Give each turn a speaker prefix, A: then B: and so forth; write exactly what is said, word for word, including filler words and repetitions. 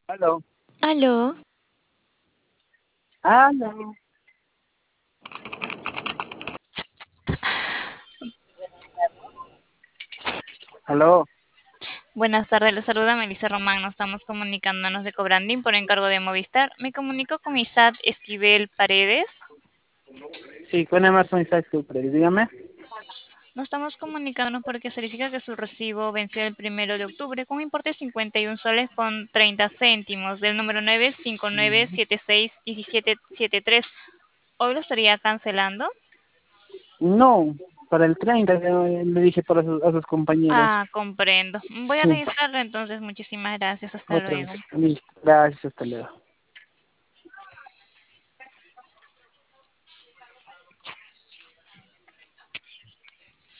A: Aló,
B: Aló,
A: aló, aló.
B: buenas tardes, le saluda Melissa Román. Nos estamos comunicándonos de Cobrandín por encargo de Movistar. Me comunico con Isaac Esquivel Paredes.
A: Sí, con Emerson Isaac Supre, dígame.
B: Nos estamos comunicándonos porque se verifica que su recibo venció el primero de octubre con un importe de cincuenta y un soles con treinta céntimos del número nueve cinco nueve siete seis uno siete siete tres. Hoy lo estaría cancelando.
A: No, para el treinta le le dije para sus, a sus compañeros.
B: Ah, comprendo. Voy a
A: Sí,
B: revisarlo entonces. Muchísimas gracias. Hasta
A: otra vez.
B: luego.
A: Listo, gracias, hasta luego.